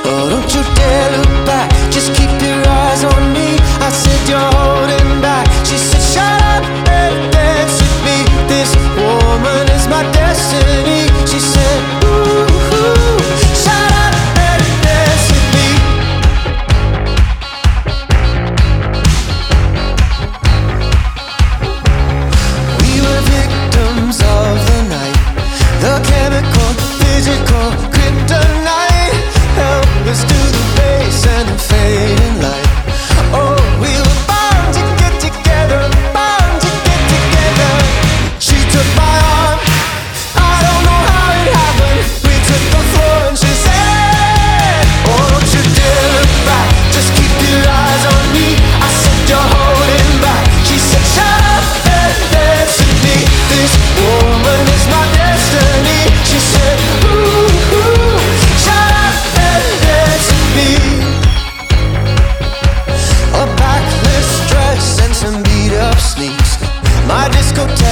Oh, don't you dare look back, just keep your eyes on me. I said you're holding back. She said shut up and dance with me. This woman is my destiny. She said ooh, shut up and dance with me. We were victims of the night, the chemical, physical, kryptonite. Helpless to the base and the fading light. Oh, we were bound to get together, bound to get together. She took my arm, I don't know how it happened. We took the floor and she said, oh, don't you dare look back, just keep your eyes on me. I said you're holding back. She said shut up and dance with me. This woman is my destiny. She said ooh, shut up and dance with me. A backless dress and some beat up sneaks. My discotheque